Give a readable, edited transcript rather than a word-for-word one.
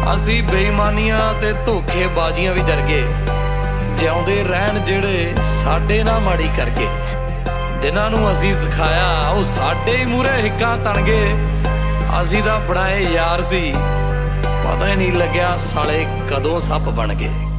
ਅਸੀਂ ਬੇਈਮਾਨੀਆਂ ਤੇ ਧੋਖੇਬਾਜ਼ੀਆਂ ਵੀ ਡਰ ਗਏ, ਜਿਉਂਦੇ ਰਹਿਣ ਜਿਹੜੇ ਸਾਡੇ ਨਾਲ ਮਾੜੀ ਕਰ ਗਏ। ਜਿਨ੍ਹਾਂ ਨੂੰ ਅਸੀਂ ਸਿਖਾਇਆ ਉਹ ਸਾਡੇ ਹੀ ਮੂਹਰੇ ਹਿੱਕਾਂ ਤਣ ਗਏ। ਅਸੀਂ ਤਾਂ ਬਣਾਏ ਯਾਰ ਸੀ, ਪਤਾ ਹੀ ਨਹੀਂ ਲੱਗਿਆ ਸਾਲੇ ਕਦੋਂ ਸੱਪ ਬਣ ਗਏ।